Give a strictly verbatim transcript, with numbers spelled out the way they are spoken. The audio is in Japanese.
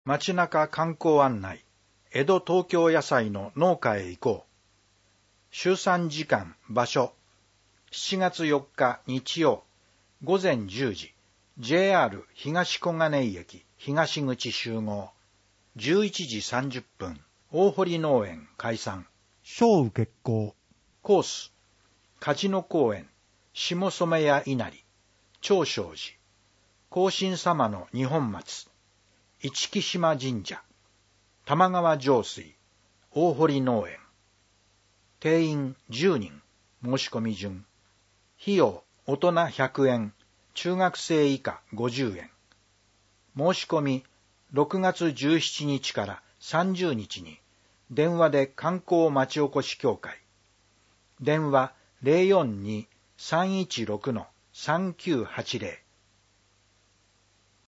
街中観光案内、江戸東京野菜の農家へ行こう。週さん時間、場所、しちがつよっか日曜、午前じゅうじ、ジェイアール 東小金井駅東口集合、じゅういちじさんじゅっぷん、大堀農園開山。 小受講。 コース、梶野公園、下染谷稲荷、長生寺、皇神様の二本松、市木島神社、玉川上水、大堀農園。定員じゅうにん、申し込み順。費用、大人ひゃくえん、中学生以下ごじゅうえん。申し込み、ろくがつじゅうしちにちからさんじゅうにちに、電話で観光まちおこし協会。電話 ゼロよんに さんいちろく さんきゅうはちゼロ